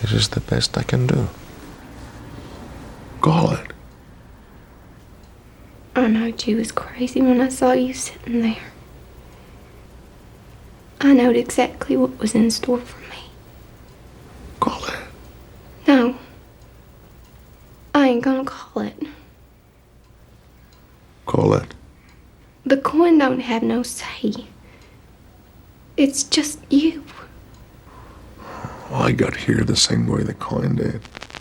This is the best I can do. Call it. I knowed you was crazy when I saw you sitting there. I knowed exactly what was in store for me. Call it. No. I ain't gonna call it. Call it. The coin don't have no say. It's just you. I got here the same way the coin did.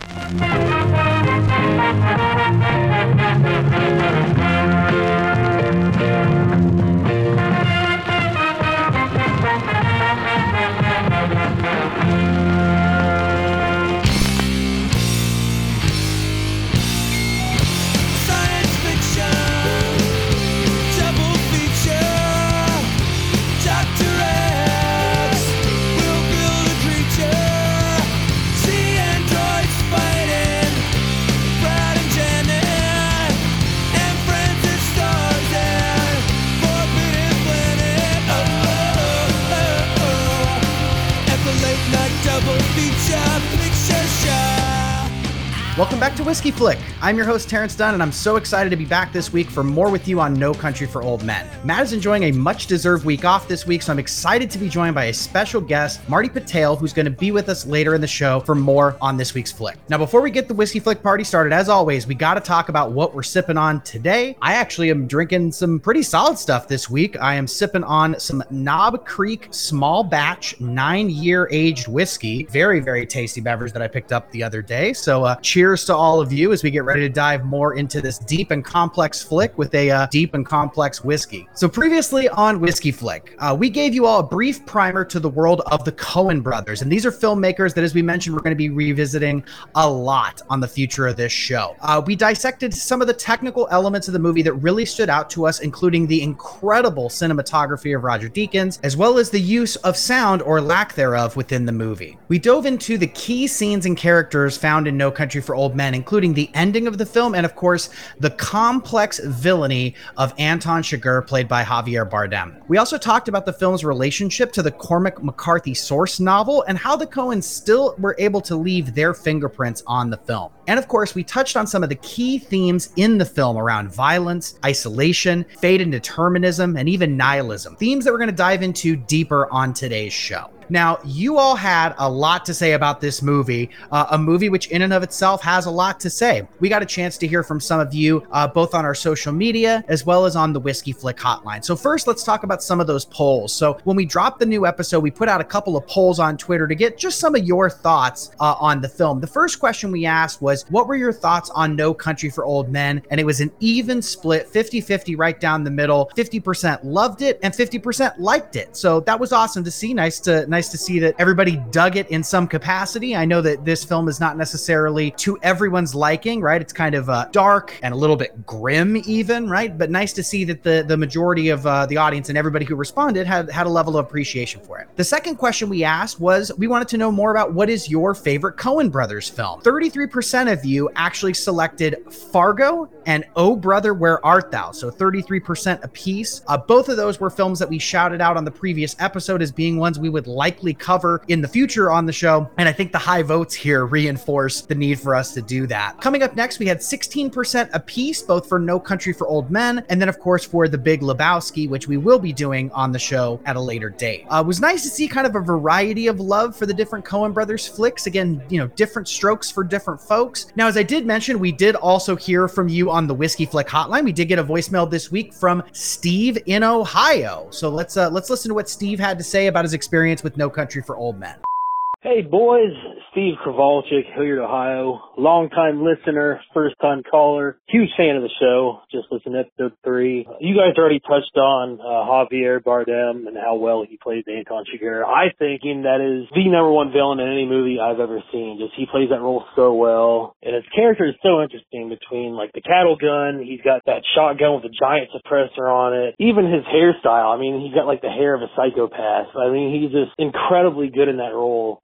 Welcome back to Whiskey Flick. I'm your host, Terrence Dunn, and I'm so excited to be back this week for more with you on No Country for Old Men. Matt is enjoying a much-deserved week off this week, so I'm excited to be joined by a special guest, Marty Patel, who's going to be with us later in the show for more on this week's flick. Now, before we get the Whiskey Flick party started, as always, we got to talk about what we're sipping on today. I actually am drinking some pretty solid stuff this week. I am sipping on some Knob Creek small batch 9-year aged whiskey. Very, very tasty beverage that I picked up the other day. So cheers to all of you as we get ready to dive more into this deep and complex flick with a deep and complex whiskey. So previously on Whiskey Flick, we gave you all a brief primer to the world of the Coen brothers. And these are filmmakers that, as we mentioned, we're going to be revisiting a lot on the future of this show. We dissected some of the technical elements of the movie that really stood out to us, including the incredible cinematography of Roger Deakins, as well as the use of sound or lack thereof within the movie. We dove into the key scenes and characters found in No Country for Old Men, including the ending of the film and, of course, the complex villainy of Anton Chigurh, played by Javier Bardem. We also talked about the film's relationship to the Cormac McCarthy source novel and how the Coens still were able to leave their fingerprints on the film. And of course, we touched on some of the key themes in the film around violence, isolation, fate and determinism, and even nihilism. Themes that we're going to dive into deeper on today's show. Now, you all had a lot to say about this movie, a movie which in and of itself has a lot to say. We got a chance to hear from some of you, both on our social media as well as on the Whiskey Flick hotline. So first, let's talk about some of those polls. So when we dropped the new episode, we put out a couple of polls on Twitter to get just some of your thoughts on the film. The first question we asked was, what were your thoughts on No Country for Old Men? And it was an even split, 50-50 right down the middle. 50% loved it and 50% liked it. So that was awesome to see. Nice to see that everybody dug it in some capacity. I know that this film is not necessarily to everyone's liking, right? It's kind of dark and a little bit grim even, right? But nice to see that the majority of the audience and everybody who responded had a level of appreciation for it. The second question we asked was, we wanted to know more about what is your favorite Coen Brothers film. 33% of you actually selected Fargo and Oh Brother, Where Art Thou? So 33% apiece. Both of those were films that we shouted out on the previous episode as being ones we would likely cover in the future on the show. And I think the high votes here reinforce the need for us to do that. Coming up next, we had 16% apiece, both for No Country for Old Men, and then of course for The Big Lebowski, which we will be doing on the show at a later date. It was nice to see kind of a variety of love for the different Coen Brothers flicks. Again, different strokes for different folks. Now, as I did mention, we did also hear from you on the Whiskey Flick hotline. We did get a voicemail this week from Steve in Ohio. So let's listen to what Steve had to say about his experience with No Country for Old Men. Hey boys, Steve Kowalczyk, Hilliard, Ohio. Long-time listener, first-time caller. Huge fan of the show. Just listened to episode 3. You guys already touched on Javier Bardem and how well he plays Anton Chigurh. I think that is the number one villain in any movie I've ever seen. Just he plays that role so well. And his character is so interesting between like the cattle gun. He's got that shotgun with a giant suppressor on it. Even his hairstyle. I mean, he's got like the hair of a psychopath. I mean, he's just incredibly good in that role.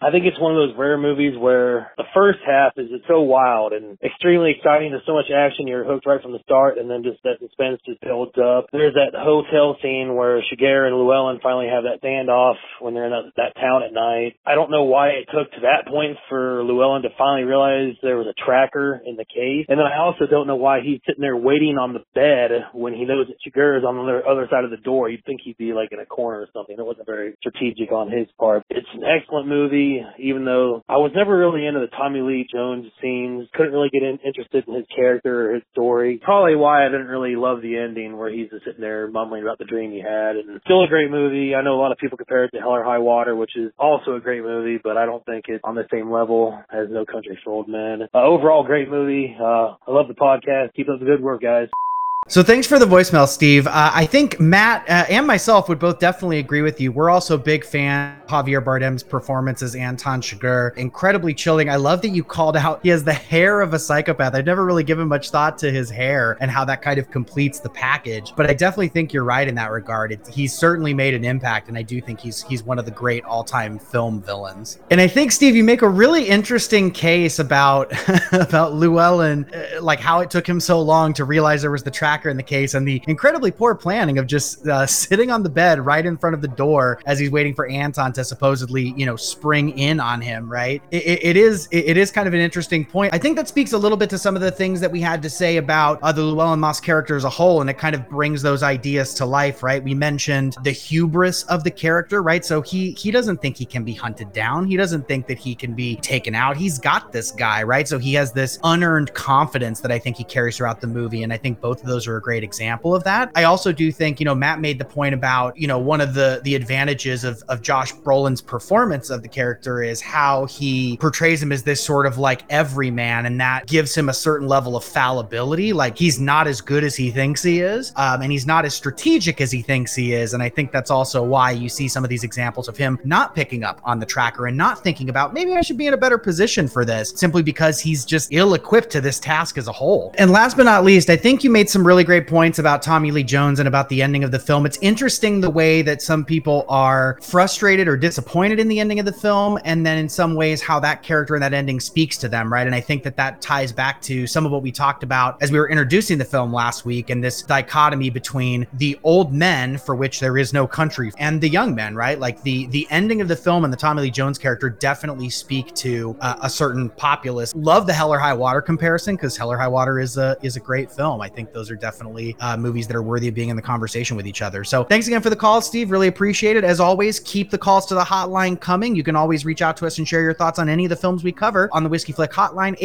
I think it's one of those rare movies where the first half is so wild and extremely exciting. There's so much action, you're hooked right from the start, and then just that suspense just builds up. There's that hotel scene where Shigeru and Llewellyn finally have that standoff when they're in that town at night. I don't know why it took to that point for Llewellyn to finally realize there was a tracker in the case. And then I also don't know why he's sitting there waiting on the bed when he knows that Shigeru's on the other side of the door. You'd think he'd be like in a corner or something. It wasn't very strategic on his part. It's an excellent movie, even though I was never really into the Tommy Lee Jones scenes. Couldn't really get interested in his character or his story. Probably why I didn't really love the ending where he's just sitting there mumbling about the dream he had. And still a great movie. I know a lot of people compare it to Hell or High Water, which is also a great movie, but I don't think it's on the same level as No Country for Old Men. Overall, great movie. I love the podcast. Keep up the good work, guys. So thanks for the voicemail, Steve. I think Matt and myself would both definitely agree with you. We're also big fan of Javier Bardem's performance as Anton Chigurh. Incredibly chilling. I love that you called out he has the hair of a psychopath. I've never really given much thought to his hair and how that kind of completes the package. But I definitely think you're right in that regard. He's certainly made an impact, and I do think he's one of the great all-time film villains. And I think, Steve, you make a really interesting case about about Llewellyn, like how it took him so long to realize there was the tracker in the case and the incredibly poor planning of just sitting on the bed right in front of the door as he's waiting for Anton to supposedly, spring in on him, right? It is kind of an interesting point. I think that speaks a little bit to some of the things that we had to say about the Llewellyn Moss character as a whole, and it kind of brings those ideas to life, right? We mentioned the hubris of the character, right? So he doesn't think he can be hunted down. He doesn't think that he can be taken out. He's got this guy, right? So he has this unearned confidence that I think he carries throughout the movie, and I think both of those are a great example of that. I also do think, Matt made the point about, one of the advantages of Josh Brolin's performance of the character is how he portrays him as this sort of like everyman, and that gives him a certain level of fallibility. Like he's not as good as he thinks he is, and he's not as strategic as he thinks he is. And I think that's also why you see some of these examples of him not picking up on the tracker and not thinking about maybe I should be in a better position for this, simply because he's just ill-equipped to this task as a whole. And last but not least, I think you made some really great points about Tommy Lee Jones and about the ending of the film. It's interesting the way that some people are frustrated or disappointed in the ending of the film, and then in some ways how that character and that ending speaks to them, right? And I think that ties back to some of what we talked about as we were introducing the film last week, and this dichotomy between the old men, for which there is no country, and the young men, right? Like the ending of the film and the Tommy Lee Jones character definitely speak to a certain populace. Love the Hell or High Water comparison, because Hell or High Water is a great film. I think those are definitely movies that are worthy of being in the conversation with each other. So thanks again for the call, Steve. Really appreciate it. As always, keep the calls to the hotline coming. You can always reach out to us and share your thoughts on any of the films we cover on the Whiskey Flick hotline,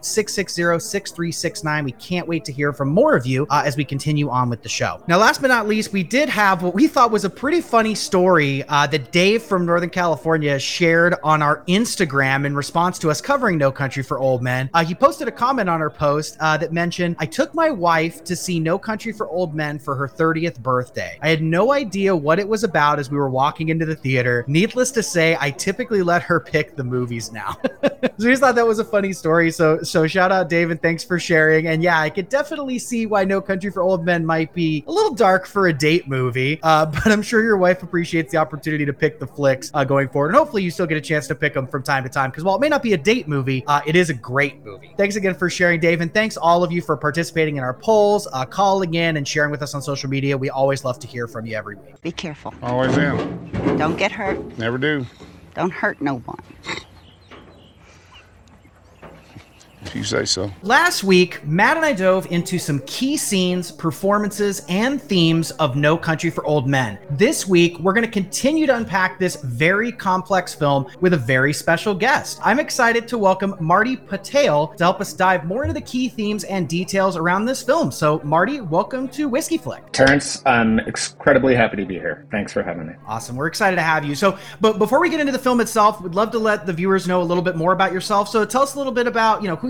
818-660-6369. We can't wait to hear from more of you as we continue on with the show. Now, last but not least, we did have what we thought was a pretty funny story that Dave from Northern California shared on our Instagram in response to us covering No Country for Old Men. He posted a comment on our post that mentioned, I took my wife to see No Country for Old Men for her 30th birthday. I had no idea what it was about as we were walking into the theater. Needless to say, I typically let her pick the movies now. So we just thought that was a funny story. So shout out, Dave, and thanks for sharing. And yeah, I could definitely see why No Country for Old Men might be a little dark for a date movie, but I'm sure your wife appreciates the opportunity to pick the flicks going forward. And hopefully you still get a chance to pick them from time to time, because while it may not be a date movie, it is a great movie. Thanks again for sharing, Dave, and thanks all of you for participating in our polls, calling in and sharing with us on social media. We always love to hear from you every week. Be careful. Always am. Don't get hurt. Never do. Don't hurt no one. If you say so. Last week, Matt and I dove into some key scenes, performances, and themes of No Country for Old Men. This week, we're going to continue to unpack this very complex film with a very special guest. I'm excited to welcome Marty Patel to help us dive more into the key themes and details around this film. So, Marty, welcome to Whiskey Flick. Terrence, I'm incredibly happy to be here. Thanks for having me. Awesome. We're excited to have you. So, but before we get into the film itself, we'd love to let the viewers know a little bit more about yourself. So tell us a little bit about, who you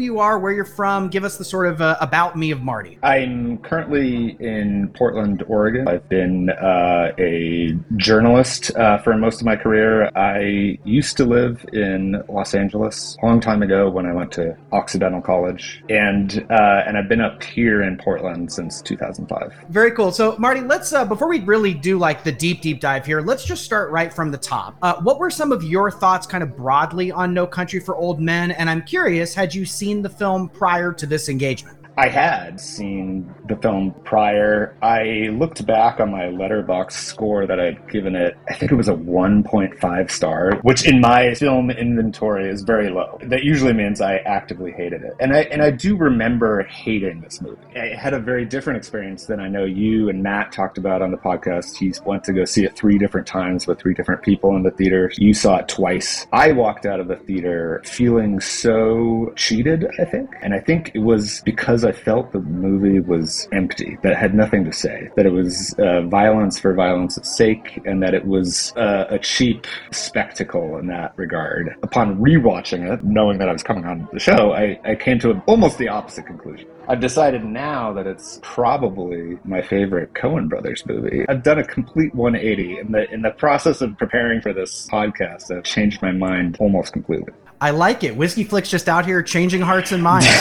you are, where you're from. Give us the sort of about me of Marty. I'm currently in Portland, Oregon. I've been a journalist for most of my career. I used to live in Los Angeles a long time ago when I went to Occidental College, and I've been up here in Portland since 2005. Very cool. So, Marty, let's before we really do like the deep dive here, let's just start right from the top. What were some of your thoughts, kind of broadly, on No Country for Old Men? And I'm curious, had you seen the film prior to this engagement? I had seen the film prior. I looked back on my Letterboxd score that I'd given it. I think it was a 1.5 star, which in my film inventory is very low. That usually means I actively hated it. And I do remember hating this movie. I had a very different experience than I know you and Matt talked about on the podcast. He went to go see it 3 different times with 3 different people in the theater. You saw it twice. I walked out of the theater feeling so cheated, I think. And I think it was because I felt the movie was empty, that it had nothing to say, that it was violence for violence's sake, and that it was a cheap spectacle in that regard. Upon rewatching it, knowing that I was coming on the show, I came to almost the opposite conclusion. I've decided now that it's probably my favorite Coen Brothers movie. I've done a complete 180. In the process of preparing for this podcast, I've changed my mind almost completely. I like it. Whiskey Flick's just out here changing hearts and minds.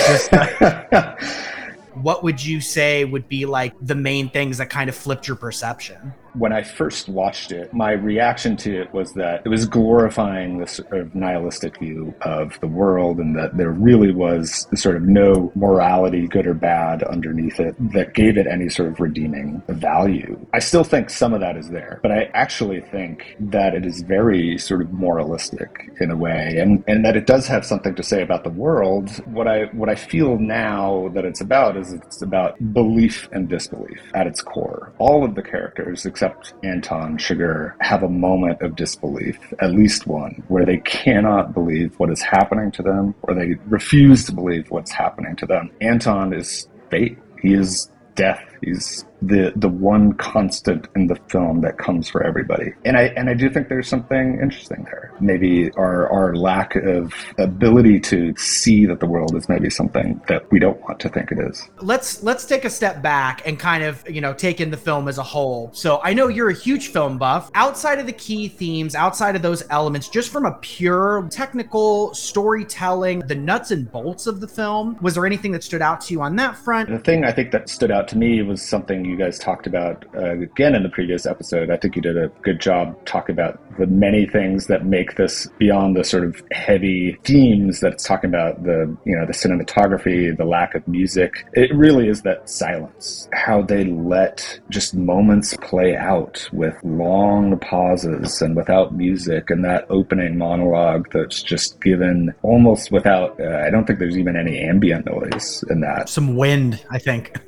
What would you say would be like the main things that kind of flipped your perception? When I first watched it, my reaction to it was that it was glorifying this sort of nihilistic view of the world, and that there really was sort of no morality, good or bad, underneath it that gave it any sort of redeeming value. I still think some of that is there, but I actually think that it is very sort of moralistic in a way, and that it does have something to say about the world. What I feel now that it's about belief and disbelief at its core. All of the characters, except Anton Chigurh, have a moment of disbelief, at least one, where they cannot believe what is happening to them, or they refuse to believe what's happening to them. Anton is fate. He is death. He's the one constant in the film that comes for everybody. And I do think there's something interesting there. Maybe our lack of ability to see that the world is maybe something that we don't want to think it is. Let's take a step back and kind of, take in the film as a whole. So I know you're a huge film buff. Outside of the key themes, outside of those elements, just from a pure technical storytelling, the nuts and bolts of the film, was there anything that stood out to you on that front? The thing I think that stood out to me was something you guys talked about again in the previous episode. I think you did a good job talking about the many things that make this, beyond the sort of heavy themes that it's talking about, the cinematography, the lack of music. It really is that silence, how they let just moments play out with long pauses and without music, and that opening monologue that's just given almost without, I don't think there's even any ambient noise in that. Some wind, I think.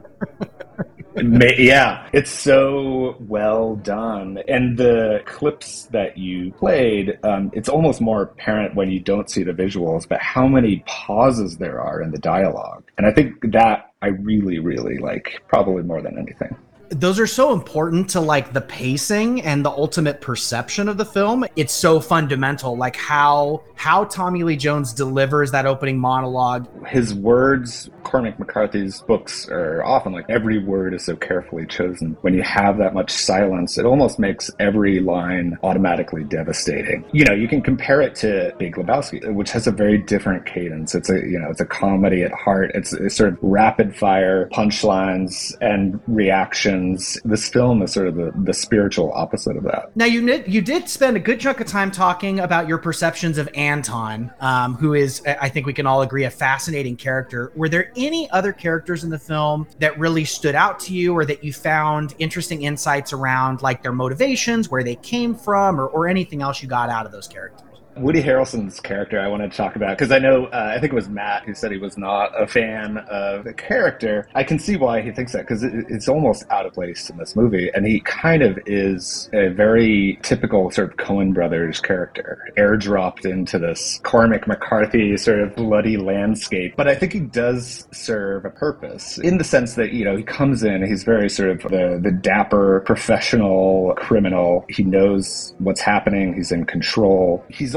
Yeah, it's so well done. And the clips that you played, it's almost more apparent when you don't see the visuals, but how many pauses there are in the dialogue. And I think that I really, really like, probably more than anything. Those are so important to like the pacing and the ultimate perception of the film. It's so fundamental, like how Tommy Lee Jones delivers that opening monologue. His words, Cormac McCarthy's books are often like every word is so carefully chosen. When you have that much silence, it almost makes every line automatically devastating. You can compare it to Big Lebowski, which has a very different cadence. It's a comedy at heart. It's sort of rapid fire punchlines and reactions. This film is sort of the spiritual opposite of that. Now, you did spend a good chunk of time talking about your perceptions of Anton, who is, I think we can all agree, a fascinating character. Were there any other characters in the film that really stood out to you, or that you found interesting insights around, like their motivations, where they came from, or anything else you got out of those characters? Woody Harrelson's character I wanted to talk about, because I know, I think it was Matt who said he was not a fan of the character. I can see why he thinks that, because it's almost out of place in this movie, and he kind of is a very typical sort of Coen Brothers character, airdropped into this Cormac McCarthy sort of bloody landscape. But I think he does serve a purpose, in the sense that, he comes in, he's very sort of the dapper professional criminal. He knows what's happening, he's in control. He's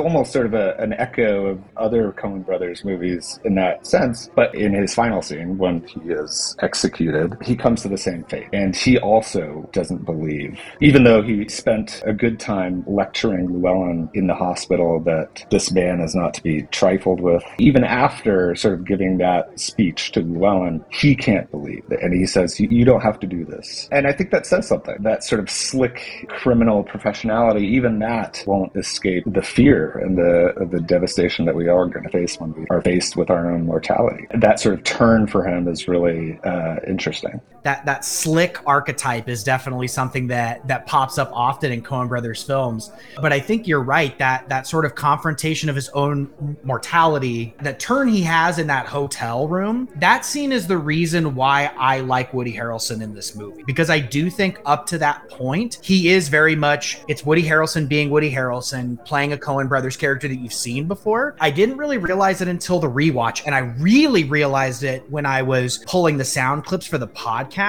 almost sort of an echo of other Coen Brothers movies in that sense. But in his final scene, when he is executed, he comes to the same fate. And he also doesn't believe, even though he spent a good time lecturing Llewellyn in the hospital that this man is not to be trifled with. Even after sort of giving that speech to Llewellyn, he can't believe it. And he says, you don't have to do this. And I think that says something. That sort of slick criminal professionality, even that won't escape the fear and the devastation that we are going to face when we are faced with our own mortality. That sort of turn for him is really interesting. That slick archetype is definitely something that pops up often in Coen Brothers films. But I think you're right, that sort of confrontation of his own mortality, the turn he has in that hotel room, that scene is the reason why I like Woody Harrelson in this movie. Because I do think up to that point, he is very much, it's Woody Harrelson being Woody Harrelson, playing a Coen Brothers character that you've seen before. I didn't really realize it until the rewatch, and I really realized it when I was pulling the sound clips for the podcast,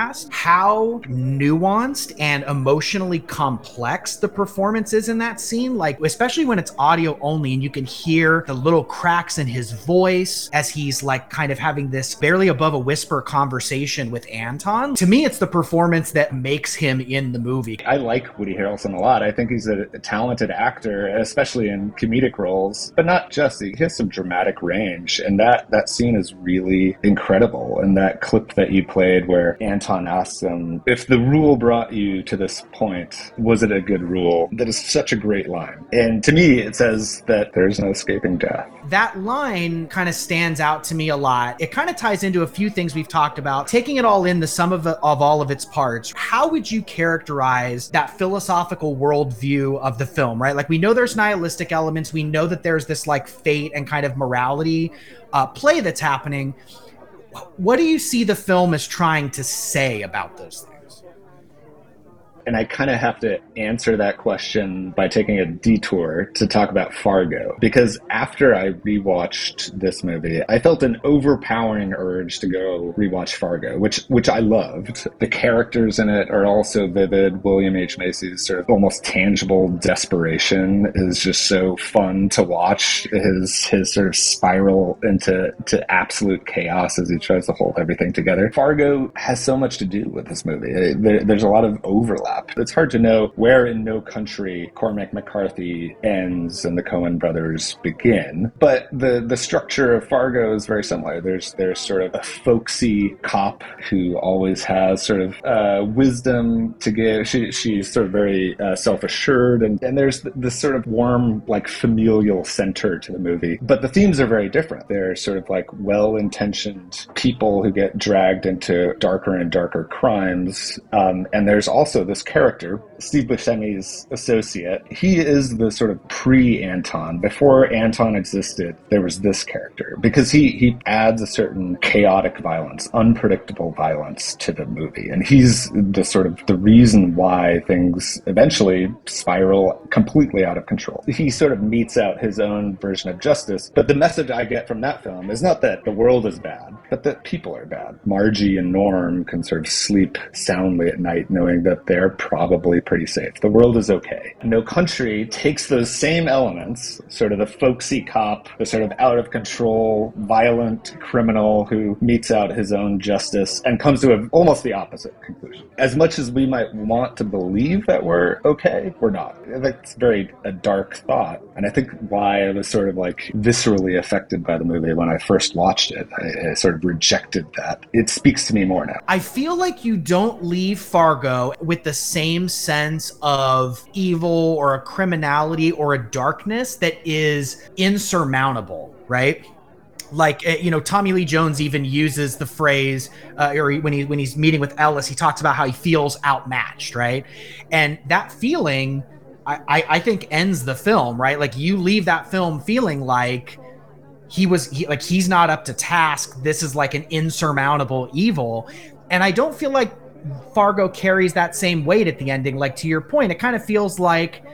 how nuanced and emotionally complex the performance is in that scene. Like, especially when it's audio only and you can hear the little cracks in his voice as he's like kind of having this barely above a whisper conversation with Anton. To me, it's the performance that makes him in the movie. I like Woody Harrelson a lot. I think he's a talented actor, especially in comedic roles, but not just. He has some dramatic range, and that scene is really incredible. And that clip that you played where Anton asks him, if the rule brought you to this point, was it a good rule? That is such a great line. And to me, it says that there's no escaping death. That line kind of stands out to me a lot. It kind of ties into a few things we've talked about. Taking it all in, the sum of all of its parts, how would you characterize that philosophical worldview of the film, right? Like, we know there's nihilistic elements. We know that there's this like fate and kind of morality play that's happening. What do you see the film as trying to say about those things? And I kind of have to answer that question by taking a detour to talk about Fargo. Because after I rewatched this movie, I felt an overpowering urge to go rewatch Fargo, which I loved. The characters in it are also vivid. William H. Macy's sort of almost tangible desperation is just so fun to watch. His sort of spiral into absolute chaos as he tries to hold everything together. Fargo has so much to do with this movie. There's a lot of overlap. It's hard to know where in No Country Cormac McCarthy ends and the Coen brothers begin, but the structure of Fargo is very similar. There's sort of a folksy cop who always has sort of wisdom to give. She's sort of very self-assured, and there's this sort of warm, like, familial center to the movie. But the themes are very different. They're sort of like well-intentioned people who get dragged into darker and darker crimes, and there's also this character, Steve Buscemi's associate. He is the sort of pre-Anton. Before Anton existed, there was this character, because he adds a certain chaotic violence, unpredictable violence to the movie. And he's the sort of the reason why things eventually spiral completely out of control. He sort of metes out his own version of justice. But the message I get from that film is not that the world is bad, but that people are bad. Margie and Norm can sort of sleep soundly at night knowing that they're probably pretty safe. The world is okay. No Country takes those same elements, sort of the folksy cop, the sort of out of control, violent criminal who metes out his own justice, and comes to almost the opposite conclusion. As much as we might want to believe that we're okay, we're not. That's very a dark thought. And I think why I was sort of like viscerally affected by the movie when I first watched it, I sort of rejected that. It speaks to me more now. I feel like you don't leave Fargo with the same sense of evil or a criminality or a darkness that is insurmountable, right? Like, Tommy Lee Jones even uses the phrase, or when he's meeting with Ellis, he talks about how he feels outmatched, right? And that feeling, I think, ends the film, right? Like, you leave that film feeling like he's not up to task. This is like an insurmountable evil. And I don't feel like Fargo carries that same weight at the ending. Like, to your point, it kind of feels like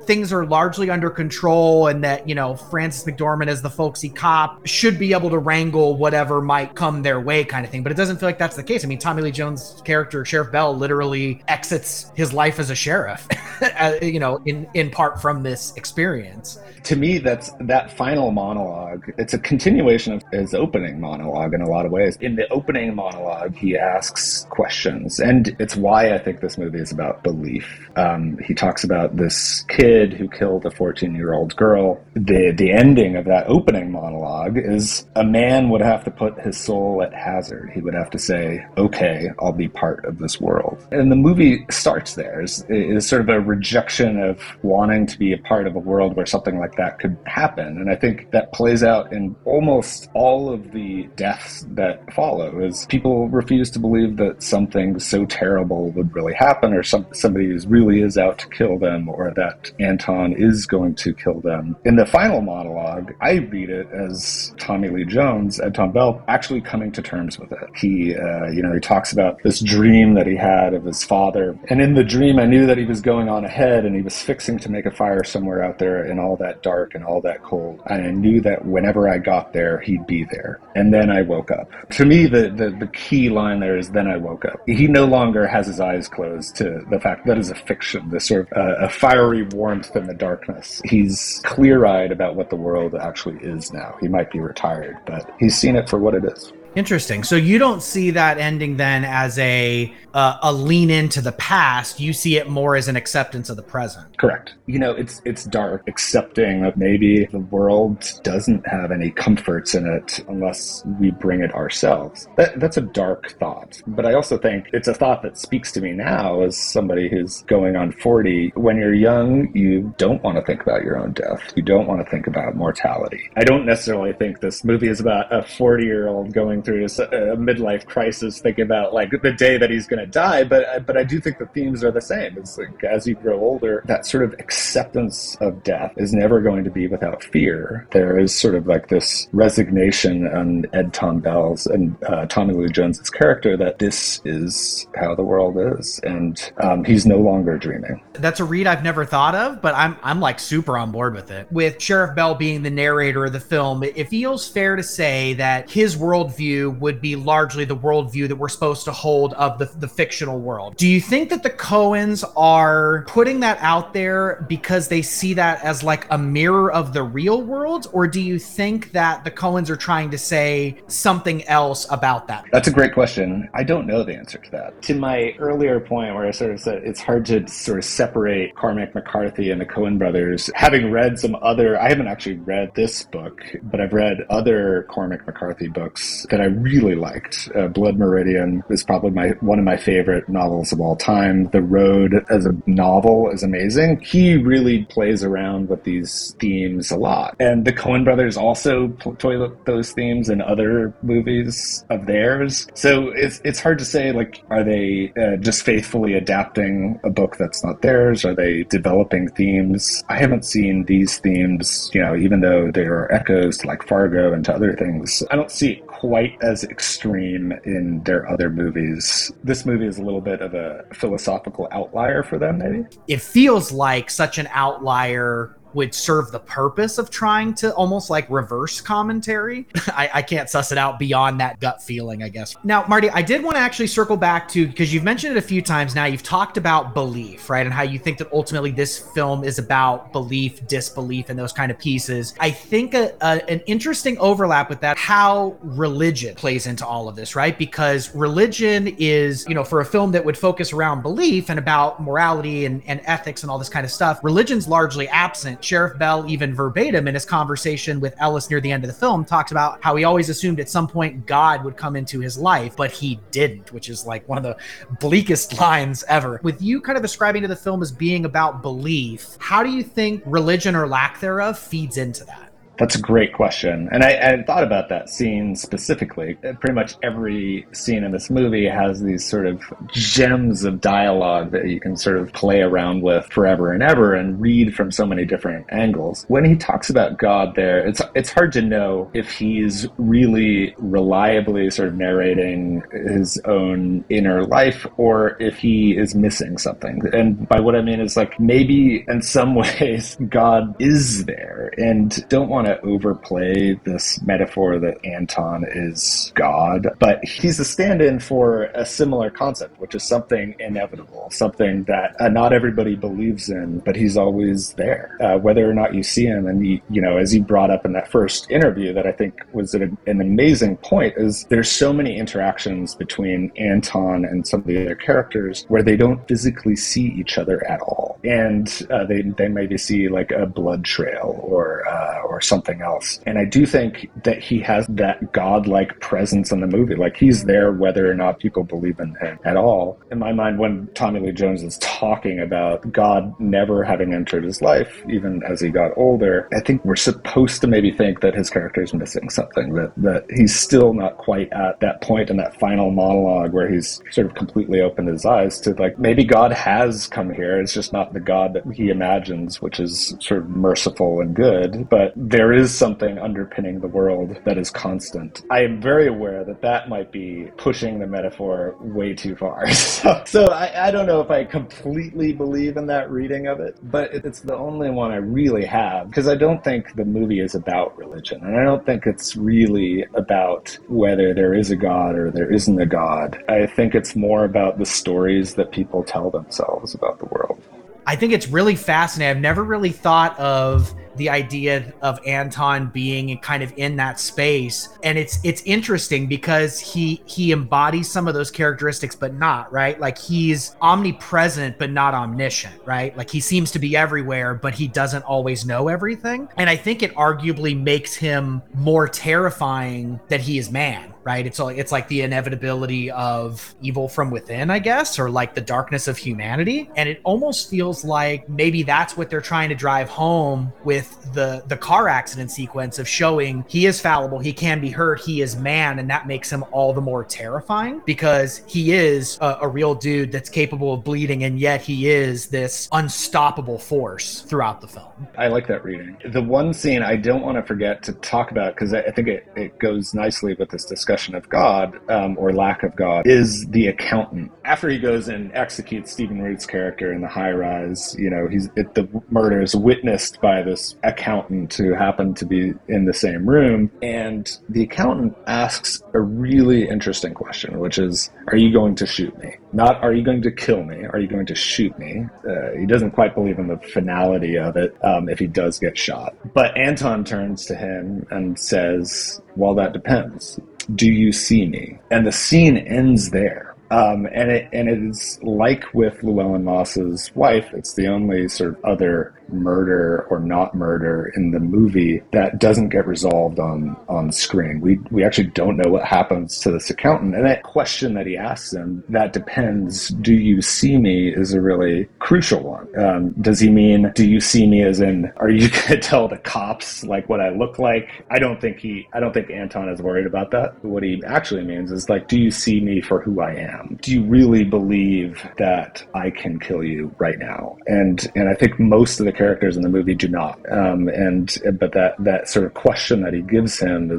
things are largely under control and that, you know, Frances McDormand as the folksy cop should be able to wrangle whatever might come their way kind of thing. But it doesn't feel like that's the case. I mean, Tommy Lee Jones' character, Sheriff Bell, literally exits his life as a sheriff, you know, in part from this experience. To me, that final monologue, it's a continuation of his opening monologue in a lot of ways. In the opening monologue, he asks questions, and it's why I think this movie is about belief. He talks about this kid who killed a 14-year-old girl. The ending of that opening monologue is a man would have to put his soul at hazard. He would have to say, okay, I'll be part of this world. And the movie starts there. It's sort of a rejection of wanting to be a part of a world where something like that could happen. And I think that plays out in almost all of the deaths that follow, as people refuse to believe that something so terrible would really happen, or somebody who really is out to kill them, or that Anton is going to kill them. In the final monologue, I read it as Tommy Lee Jones, Anton Bell, actually coming to terms with it. He talks about this dream that he had of his father. And in the dream, I knew that he was going on ahead and he was fixing to make a fire somewhere out there in all that dark and all that cold. And I knew that whenever I got there, he'd be there. And then I woke up. To me, the key line there is, then I woke up. He no longer has his eyes closed to the fact that is a fiction, this sort of a fiery warmth in the darkness. He's clear-eyed about what the world actually is now. He might be retired, but he's seen it for what it is. Interesting. So you don't see that ending then as a lean into the past. You see it more as an acceptance of the present. Correct. You know, it's dark, accepting that maybe the world doesn't have any comforts in it unless we bring it ourselves. That's a dark thought. But I also think it's a thought that speaks to me now as somebody who's going on 40. When you're young, you don't want to think about your own death. You don't want to think about mortality. I don't necessarily think this movie is about a 40-year-old going through a midlife crisis, thinking about like the day that he's going to die, but I do think the themes are the same. It's like, as you grow older, that sort of acceptance of death is never going to be without fear. There is sort of like this resignation on Ed Tom Bell's and Tommy Lee Jones's character that this is how the world is, and he's no longer dreaming. That's a read I've never thought of, but I'm like super on board with it. With Sheriff Bell being the narrator of the film, it feels fair to say that his worldview would be largely the worldview that we're supposed to hold of the fictional world. Do you think that the Coens are putting that out there because they see that as like a mirror of the real world? Or do you think that the Coens are trying to say something else about that? That's a great question. I don't know the answer to that. To my earlier point where I sort of said it's hard to sort of separate Cormac McCarthy and the Coen brothers, having read I haven't actually read this book, but I've read other Cormac McCarthy books that I really liked. Blood Meridian is probably one of my favorite novels of all time. The Road as a novel is amazing. He really plays around with these themes a lot. And the Coen brothers also toy with those themes in other movies of theirs. So it's hard to say, like, are they just faithfully adapting a book that's not theirs? Are they developing themes? I haven't seen these themes, even though there are echoes to like Fargo and to other things. I don't see it quite as extreme in their other movies. This movie is a little bit of a philosophical outlier for them, maybe. It feels like such an outlier would serve the purpose of trying to almost like reverse commentary. I can't suss it out beyond that gut feeling, I guess. Now, Marty, I did want to actually circle back to, because you've mentioned it a few times now, you've talked about belief, right? And how you think that ultimately this film is about belief, disbelief, and those kind of pieces. I think an interesting overlap with that, how religion plays into all of this, right? Because religion is, for a film that would focus around belief and about morality and ethics and all this kind of stuff, religion's largely absent. Sheriff Bell, even verbatim in his conversation with Ellis near the end of the film, talks about how he always assumed at some point God would come into his life, but he didn't, which is like one of the bleakest lines ever. With you kind of ascribing to the film as being about belief, how do you think religion or lack thereof feeds into that? That's a great question. And I thought about that scene specifically. Pretty much every scene in this movie has these sort of gems of dialogue that you can sort of play around with forever and ever and read from so many different angles. When he talks about God there, it's hard to know if he's really reliably sort of narrating his own inner life or if he is missing something. And by what I mean is like maybe in some ways God is there, and don't want to overplay this metaphor that Anton is God, but he's a stand-in for a similar concept, which is something inevitable, something that not everybody believes in, but he's always there, whether or not you see him. And as you brought up in that first interview, that I think was an amazing point, is there's so many interactions between Anton and some of the other characters where they don't physically see each other at all, and they maybe see like a blood trail or something else. And I do think that he has that godlike presence in the movie. Like he's there whether or not people believe in him at all. In my mind, when Tommy Lee Jones is talking about God never having entered his life, even as he got older, I think we're supposed to maybe think that his character is missing something, that he's still not quite at that point in that final monologue where he's sort of completely opened his eyes to like, maybe God has come here. It's just not the God that he imagines, which is sort of merciful and good, but there is something underpinning the world that is constant. I am very aware that might be pushing the metaphor way too far. So I don't know if I completely believe in that reading of it, but it's the only one I really have, because I don't think the movie is about religion, and I don't think it's really about whether there is a God or there isn't a God. I think it's more about the stories that people tell themselves about the world. I think it's really fascinating. I've never really thought of the idea of Anton being kind of in that space. And it's interesting because he embodies some of those characteristics, but not, right? Like he's omnipresent, but not omniscient, right? Like he seems to be everywhere, but he doesn't always know everything. And I think it arguably makes him more terrifying that he is man, right? It's like the inevitability of evil from within, I guess, or like the darkness of humanity. And it almost feels like maybe that's what they're trying to drive home with the car accident sequence of showing he is fallible, he can be hurt, he is man, and that makes him all the more terrifying because he is a real dude that's capable of bleeding, and yet he is this unstoppable force throughout the film. I like that reading. The one scene I don't want to forget to talk about, because I think it goes nicely with this discussion of God, or lack of God, is the accountant. After he goes and executes Stephen Root's character in the high rise, the murder is witnessed by this accountant who happened to be in the same room, and the accountant asks a really interesting question, which is, are you going to shoot me? Not, are you going to kill me? Are you going to shoot me? He doesn't quite believe in the finality of it if he does get shot. But Anton turns to him and says, well, that depends. Do you see me? And the scene ends there. And it is like with Llewellyn Moss's wife, it's the only sort of other murder or not murder in the movie that doesn't get resolved on screen. We actually don't know what happens to this accountant. And that question that he asks him, that depends, do you see me, is a really crucial one. Does he mean, do you see me as in, are you going to tell the cops like what I look like? I don't think Anton is worried about that. What he actually means is like, do you see me for who I am? Do you really believe that I can kill you right now? And I think most of the characters in the movie do not. But that sort of question that he gives him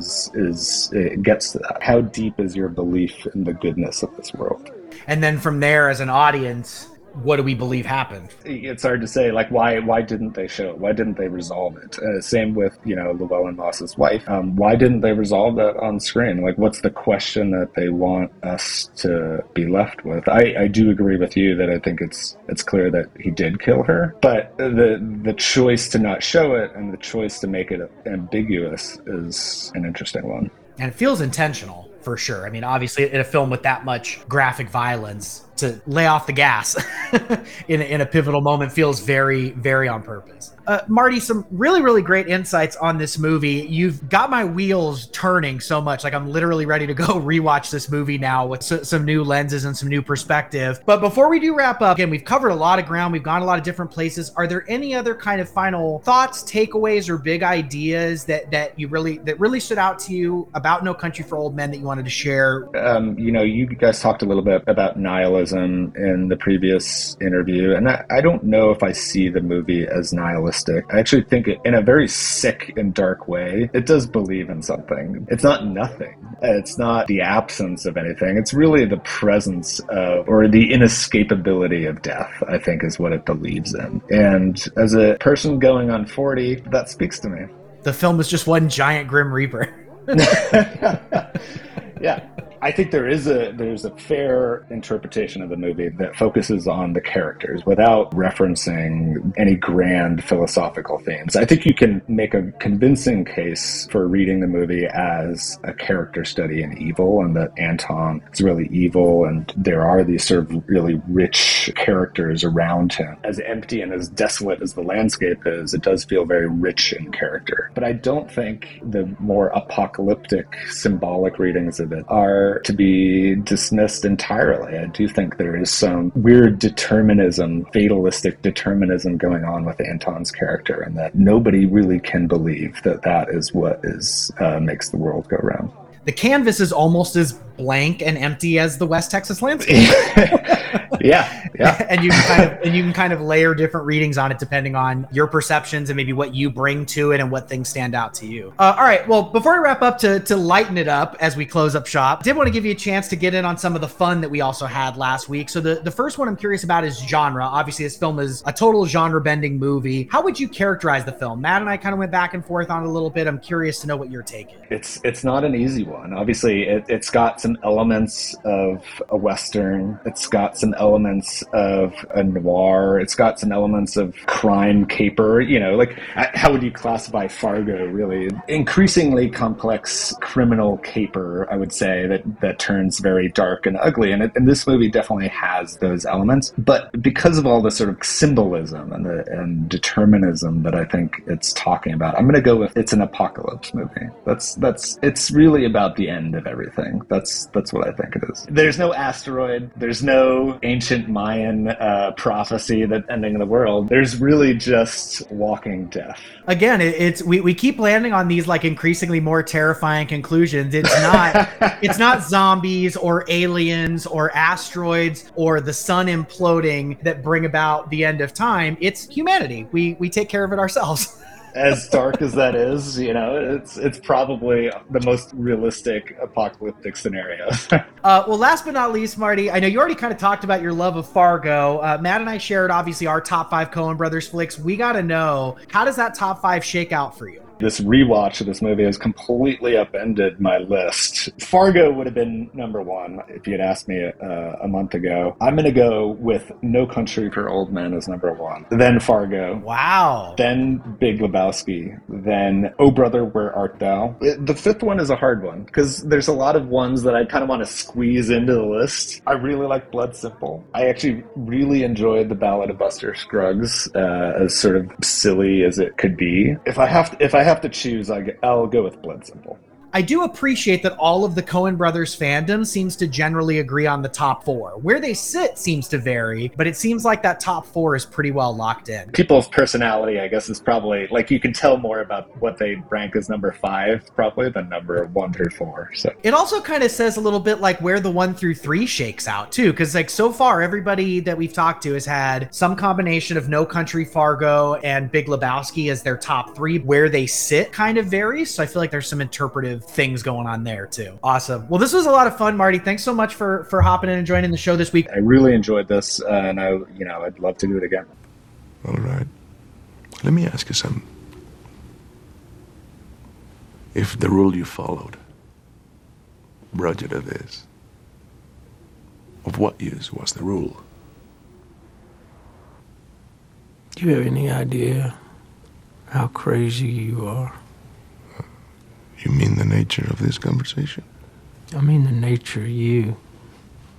it gets to that. How deep is your belief in the goodness of this world? And then from there, as an audience, what do we believe happened? It's hard to say, like, why didn't they show it? Why didn't they resolve it? Same with, Llewellyn Moss's wife. Why didn't they resolve that on screen? Like, what's the question that they want us to be left with? I do agree with you that I think it's clear that he did kill her, but the choice to not show it and the choice to make it ambiguous is an interesting one. And it feels intentional, for sure. I mean, obviously, in a film with that much graphic violence, to lay off the gas in a pivotal moment feels very, very on purpose. Marty, some really, really great insights on this movie. You've got my wheels turning so much. Like, I'm literally ready to go rewatch this movie now with some new lenses and some new perspective. But before we do wrap up, again, we've covered a lot of ground. We've gone a lot of different places. Are there any other kind of final thoughts, takeaways, or big ideas that really stood out to you about No Country for Old Men that you wanted to share? You guys talked a little bit about nihilism in the previous interview, and I don't know if I see the movie as nihilistic. I actually think it, in a very sick and dark way, it does believe in something. It's not nothing. It's not the absence of anything. It's really the presence of, or the inescapability of death, I think, is what it believes in. And as a person going on 40, that speaks to me. The film was just one giant Grim Reaper. Yeah. I think there's a fair interpretation of the movie that focuses on the characters without referencing any grand philosophical themes. I think you can make a convincing case for reading the movie as a character study in evil, and that Anton is really evil, and there are these sort of really rich characters around him. As empty and as desolate as the landscape is, it does feel very rich in character. But I don't think the more apocalyptic, symbolic readings of it are to be dismissed entirely. I do think there is some weird determinism, fatalistic determinism going on with Anton's character, and that nobody really can believe that is what makes the world go round. The canvas is almost as blank and empty as the West Texas landscape. Yeah. And you can kind of layer different readings on it depending on your perceptions and maybe what you bring to it and what things stand out to you. All right. Well, before we wrap up, to lighten it up as we close up shop, I did want to give you a chance to get in on some of the fun that we also had last week. So the first one I'm curious about is genre. Obviously, this film is a total genre-bending movie. How would you characterize the film? Matt and I kind of went back and forth on it a little bit. I'm curious to know what you're taking. It's not an easy one. Obviously, it's got some elements of a Western. It's got some elements of a noir. It's got some elements of crime caper. How would you classify Fargo, really? Increasingly complex criminal caper, I would say, that turns very dark and ugly. And this movie definitely has those elements. But because of all the sort of symbolism and determinism that I think it's talking about, I'm going to go with it's an apocalypse movie. It's really about the end of everything. That's what I think it is. There's no asteroid. There's no ancient Mayan prophecy that ending the world. There's really just walking death. Again, we keep landing on these like increasingly more terrifying conclusions. It's not zombies or aliens or asteroids or the sun imploding that bring about the end of time. It's humanity. We take care of it ourselves. As dark as that is, it's probably the most realistic apocalyptic scenario. Well, last but not least, Marty, I know you already kind of talked about your love of Fargo. Matt and I shared, obviously, our top 5 Coen Brothers flicks. We got to know, how does that top 5 shake out for you? This rewatch of this movie has completely upended my list. Fargo would have been number 1 if you had asked me a month ago. I'm going to go with No Country for Old Men as number 1. Then Fargo. Wow. Then Big Lebowski. Then Oh Brother, Where Art Thou? The 5th one is a hard one because there's a lot of ones that I kind of want to squeeze into the list. I really like Blood Simple. I actually really enjoyed The Ballad of Buster Scruggs, as sort of silly as it could be. If I have to choose, I'll go with Blood Simple. I do appreciate that all of the Coen Brothers fandom seems to generally agree on the top 4. Where they sit seems to vary, but it seems like that top 4 is pretty well locked in. People's personality, I guess, is probably, like, you can tell more about what they rank as number 5, probably, than number 1 through 4. So it also kind of says a little bit like where the 1 through 3 shakes out, too, because, like, so far, everybody that we've talked to has had some combination of No Country, Fargo, and Big Lebowski as their top 3. Where they sit kind of varies, so I feel like there's some interpretive things going on there too. Awesome. Well, this was a lot of fun, Marty. Thanks so much for hopping in and joining the show this week. I really enjoyed this, and I'd love to do it again. All right. Let me ask you something. If the rule you followed brought you to this, of what use was the rule? Do you have any idea how crazy you are? You mean the nature of this conversation? I mean the nature of you.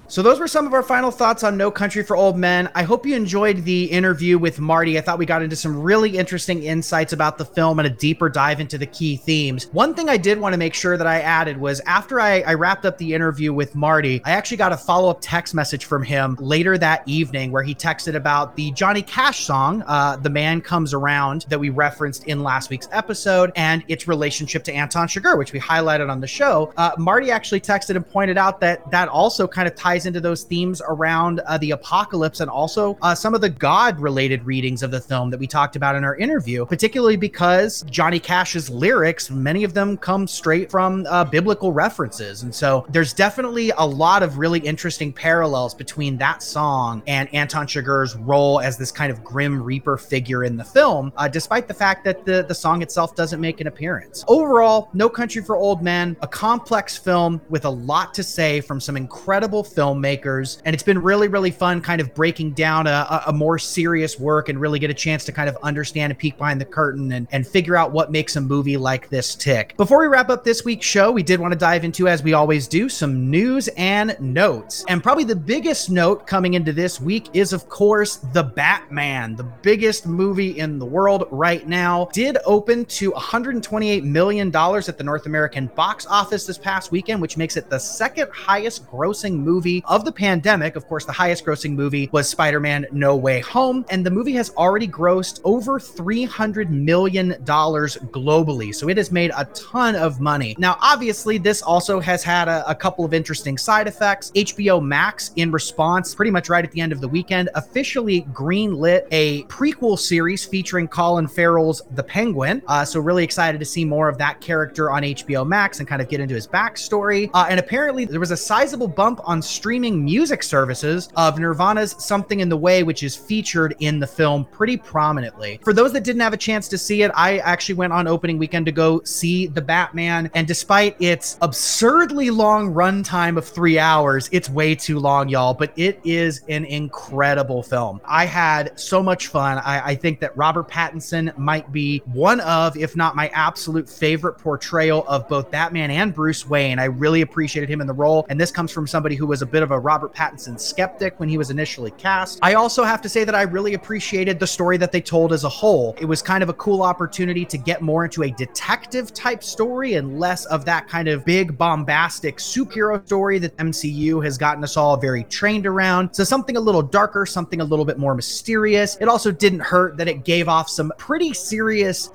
So those were some of our final thoughts on No Country for Old Men. I hope you enjoyed the interview with Marty. I thought we got into some really interesting insights about the film and a deeper dive into the key themes. One thing I did want to make sure that I added was after I wrapped up the interview with Marty, I actually got a follow-up text message from him later that evening where he texted about the Johnny Cash song, The Man Comes Around, that we referenced in last week's episode, and its relationship to Anton Chigurh, which we highlighted on the show. Marty actually texted and pointed out that that also kind of ties into those themes around the apocalypse and also some of the God-related readings of the film that we talked about in our interview, particularly because Johnny Cash's lyrics, many of them come straight from biblical references. And so there's definitely a lot of really interesting parallels between that song and Anton Chigurh's role as this kind of grim reaper figure in the film, despite the fact that the song itself doesn't make an appearance. Overall, No Country for Old Men, a complex film with a lot to say from some incredible filmmakers, and it's been really, really fun kind of breaking down a more serious work and really get a chance to kind of understand and peek behind the curtain and figure out what makes a movie like this tick. Before we wrap up this week's show, we did want to dive into, as we always do, some news and notes. And probably the biggest note coming into this week is, of course, The Batman, the biggest movie in the world right now, did open to $128 million at the North American box office this past weekend, which makes it the second highest grossing movie of the pandemic. Of course, the highest grossing movie was Spider-Man No Way Home, and the movie has already grossed over $300 million globally. So it has made a ton of money. Now, obviously, this also has had a couple of interesting side effects. HBO Max, in response, pretty much right at the end of the weekend, officially greenlit a prequel series featuring Colin Farrell's The Penguin. So really excited to see more of that character on HBO Max and kind of get into his backstory. And apparently there was a sizable bump on streaming music services of Nirvana's Something in the Way, which is featured in the film pretty prominently. For those that didn't have a chance to see it, I actually went on opening weekend to go see The Batman, and despite its absurdly long runtime of 3 hours, it's way too long, y'all, but it is an incredible film. I had so much fun. I think that Robert Pattinson might be one of, if not my absolute favorite portrayal of both Batman and Bruce Wayne. I really appreciated him in the role, and this comes from somebody who was a bit of a Robert Pattinson skeptic when he was initially cast. I also have to say that I really appreciated the story that they told as a whole. It was kind of a cool opportunity to get more into a detective type story and less of that kind of big bombastic superhero story that MCU has gotten us all very trained around. So something a little darker, something a little bit more mysterious. It also didn't hurt that it gave off some pretty serious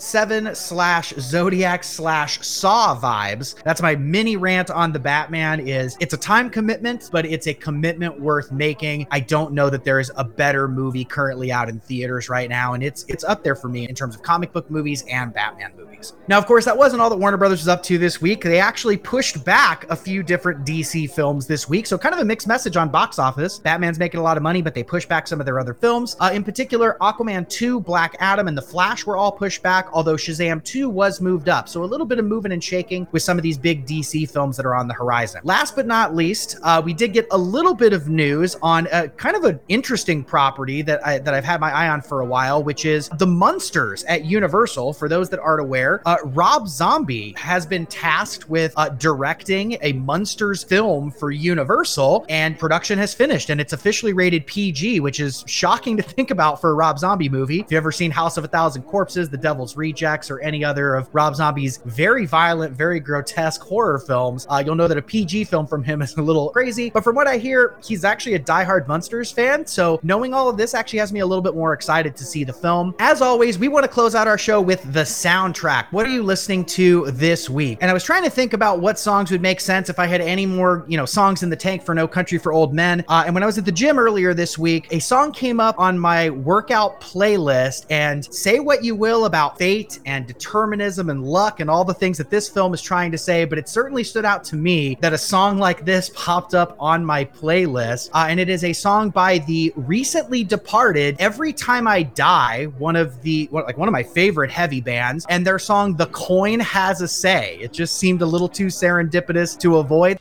Seven/Zodiac/Saw vibes. That's my mini rant on The Batman. Is it's a time commitment, but it's a commitment worth making. I don't know that there is a better movie currently out in theaters right now, and it's up there for me in terms of comic book movies and Batman movies. Now, of course, that wasn't all that Warner Brothers was up to this week. They actually pushed back a few different DC films this week, so kind of a mixed message on box office. Batman's making a lot of money, but they pushed back some of their other films. In particular, Aquaman 2, Black Adam, and The Flash were all pushed back, although Shazam 2 was moved up. So a little bit of moving and shaking with some of these big DC films that are on the horizon. Last but not least, we did get a little bit of news on kind of an interesting property that I've had my eye on for a while, which is The Munsters at Universal. For those that aren't aware, Rob Zombie has been tasked with directing a Munsters film for Universal, and production has finished, and it's officially rated PG, which is shocking to think about for a Rob Zombie movie. If you've ever seen House of a Thousand Corpses, The Devil's Rejects, or any other of Rob Zombie's very violent, very grotesque horror films, you'll know that a PG film from him is a little crazy. But from what I hear, he's actually a diehard Munsters fan, so knowing all of this actually has me a little bit more excited to see the film. As always, we want to close out our show with the soundtrack. What are you listening to this week? And I was trying to think about what songs would make sense if I had any more, songs in the tank for No Country for Old Men. And when I was at the gym earlier this week, a song came up on my workout playlist, and say what you will about fate and determinism and luck and all the things that this film is trying to say, but it certainly stood out to me that a song like this popped up on my playlist. And it is a song by the recently departed Every Time I Die, one of my favorite heavy bands, and their song The Coin Has a Say. It just seemed a little too serendipitous to avoid.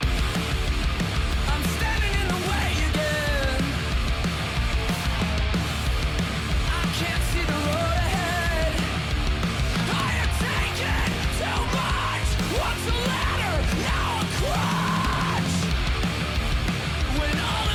What's the ladder? Now a crutch. When all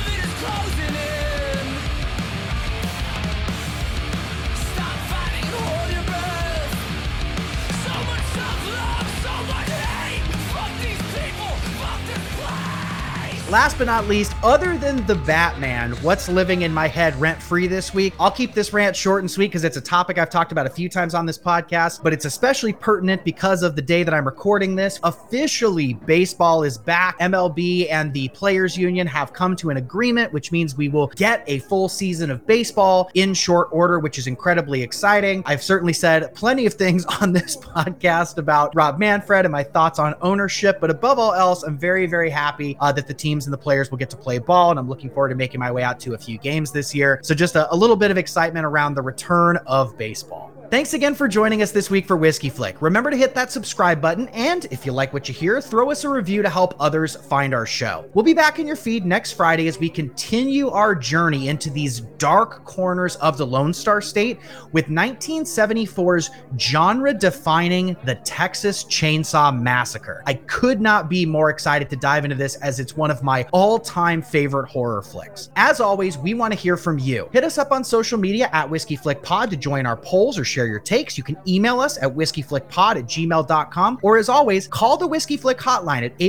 Last but not least, other than the Batman, what's living in my head rent-free this week? I'll keep this rant short and sweet because it's a topic I've talked about a few times on this podcast, but it's especially pertinent because of the day that I'm recording this. Officially, baseball is back. MLB and the Players Union have come to an agreement, which means we will get a full season of baseball in short order, which is incredibly exciting. I've certainly said plenty of things on this podcast about Rob Manfred and my thoughts on ownership, but above all else, I'm very, very happy that the teams and the players will get to play ball, and I'm looking forward to making my way out to a few games this year. So just a little bit of excitement around the return of baseball. Thanks again for joining us this week for Whiskey Flick. Remember to hit that subscribe button, and if you like what you hear, throw us a review to help others find our show. We'll be back in your feed next Friday as we continue our journey into these dark corners of the Lone Star State with 1974's genre-defining The Texas Chainsaw Massacre. I could not be more excited to dive into this as it's one of my all-time favorite horror flicks. As always, we want to hear from you. Hit us up on social media at Whiskey Flick Pod to join our polls or share your takes. You can email us at whiskeyflickpod@gmail.com, or as always, call the Whiskey Flick hotline at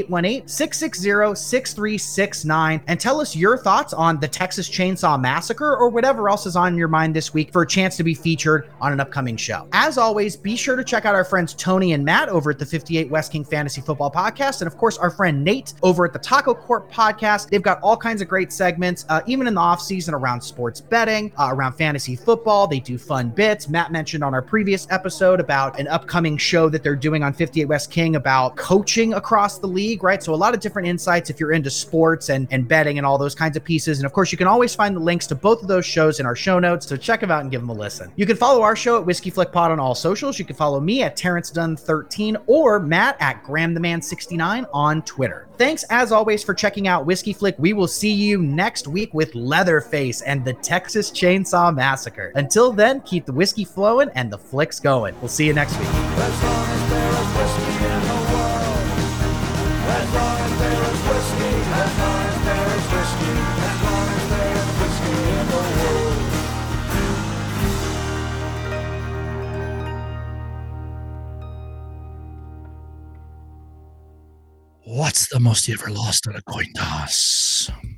818-660-6369 and tell us your thoughts on the Texas Chainsaw Massacre or whatever else is on your mind this week for a chance to be featured on an upcoming show. As always, be sure to check out our friends Tony and Matt over at the 58 West King Fantasy Football Podcast, and of course our friend Nate over at the Taco Court Podcast. They've got all kinds of great segments, even in the off season, around sports betting, around fantasy football. They do fun bits. Matt mentioned on our previous episode about an upcoming show that they're doing on 58 West King about coaching across the league, right? So a lot of different insights if you're into sports and betting and all those kinds of pieces. And of course, you can always find the links to both of those shows in our show notes, so check them out and give them a listen. You can follow our show at Whiskey Flick Pod on all socials. You can follow me at Terrence Dunn 13 or Matt at Graham the Man 69 on Twitter. Thanks as always for checking out Whiskey Flick. We will see you next week with Leatherface and the Texas Chainsaw Massacre. Until then, keep the whiskey flowing and the flicks going. We'll see you next week. As long as there is whiskey in the world, as long as there is whiskey, as long as there is whiskey, as long as there is whiskey in the world. What's the most you ever lost on a coin toss?